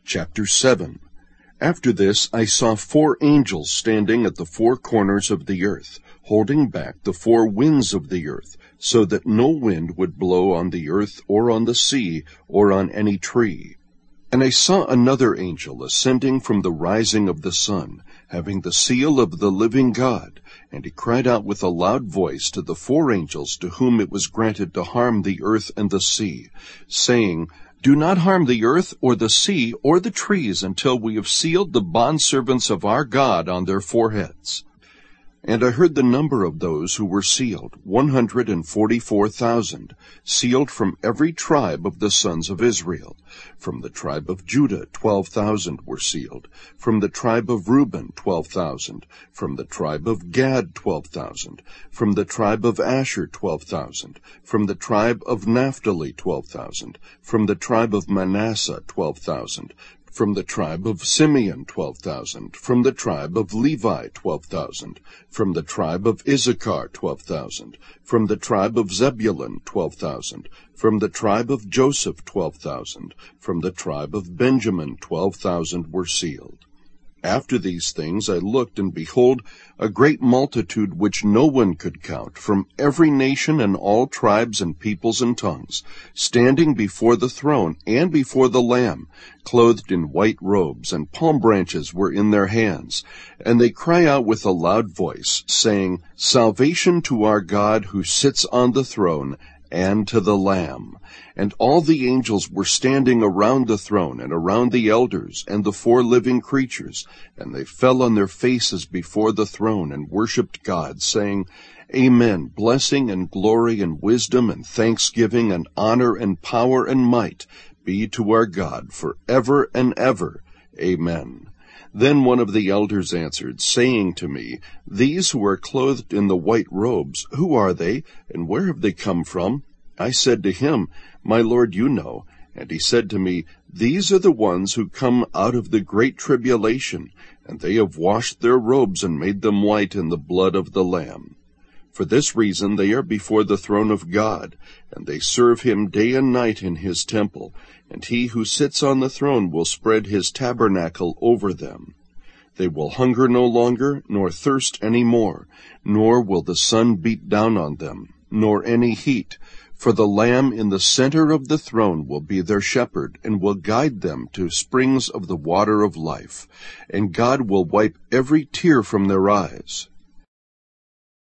Chapter 7. After this I saw 4 angels standing at the 4 corners of the earth, holding back the 4 winds of the earth, so that no wind would blow on the earth or on the sea or on any tree. And I saw another angel ascending from the rising of the sun, having the seal of the living God, and he cried out with a loud voice to the 4 angels to whom it was granted to harm the earth and the sea, saying, "Do not harm the earth or the sea or the trees until we have sealed the bondservants of our God on their foreheads." And I heard the number of those who were sealed, 144,000, sealed from every tribe of the sons of Israel. From the tribe of Judah 12,000 were sealed. From the tribe of Reuben 12,000. From the tribe of Gad 12,000. From the tribe of Asher 12,000. From the tribe of Naphtali 12,000. From the tribe of Manasseh 12,000. From the tribe of Simeon 12,000. From the tribe of Levi 12,000. From the tribe of Issachar 12,000. From the tribe of Zebulun 12,000. From the tribe of Joseph 12,000. From the tribe of Benjamin 12,000 were sealed. After these things I looked, and behold, a great multitude which no one could count, from every nation and all tribes and peoples and tongues, standing before the throne and before the Lamb, clothed in white robes, and palm branches were in their hands. And they cry out with a loud voice, saying, "Salvation to our God who sits on the throne, and to the Lamb." And all the angels were standing around the throne, and around the elders, and the 4 living creatures, and they fell on their faces before the throne, and worshipped God, saying, "Amen, blessing and glory and wisdom and thanksgiving and honor and power and might be to our God forever and ever. Amen." Then one of the elders answered, saying to me, "These who are clothed in the white robes, who are they, and where have they come from?" I said to him, "My Lord, you know." And he said to me, "These are the ones who come out of the great tribulation, and they have washed their robes and made them white in the blood of the Lamb. For this reason they are before the throne of God, and they serve him day and night in his temple, and he who sits on the throne will spread his tabernacle over them. They will hunger no longer, nor thirst any more, nor will the sun beat down on them, nor any heat. For the Lamb in the center of the throne will be their shepherd, and will guide them to springs of the water of life. And God will wipe every tear from their eyes.